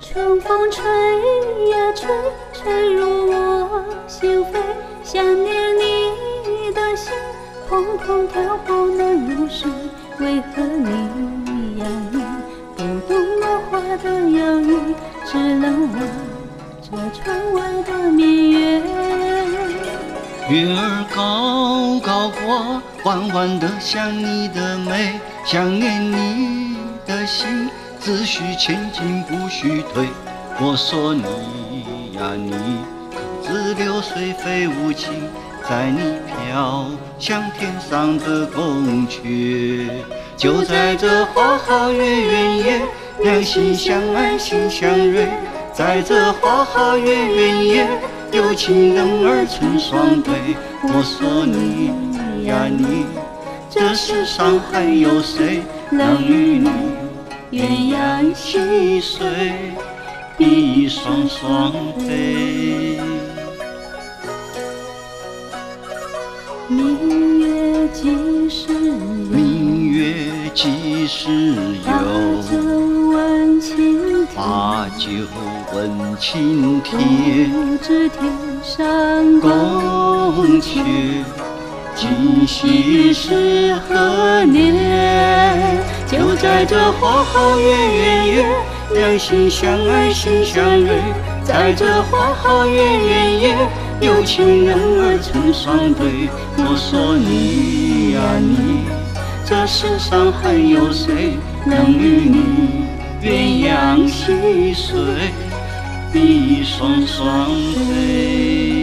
春风吹呀吹，吹入我心扉。想念你的心，怦怦跳不能入睡。为何你呀你，不懂我话的忧郁，只能望着窗外的明月。 月儿高高挂，缓缓地想你的美。想念你的心，只需前进不需退。我说你呀你，可知流水非无情，在你飘向天上的宫阙。就在这花好月圆夜，两心相爱心相悦。在这花好月圆夜，有情人儿成双对。我说你呀你，这世上还有谁能与你鸳鸯戏水，比双双飞。 明月几时有？ 明月几时有？把酒问青天， 不知天上宫阙，今夕是何年？就在这花好月圆夜，两心相爱心相悦。在这花好月圆夜，有情人儿成双对。我说你呀你，这世上还有谁能与你鸳鸯戏水，比双双飞。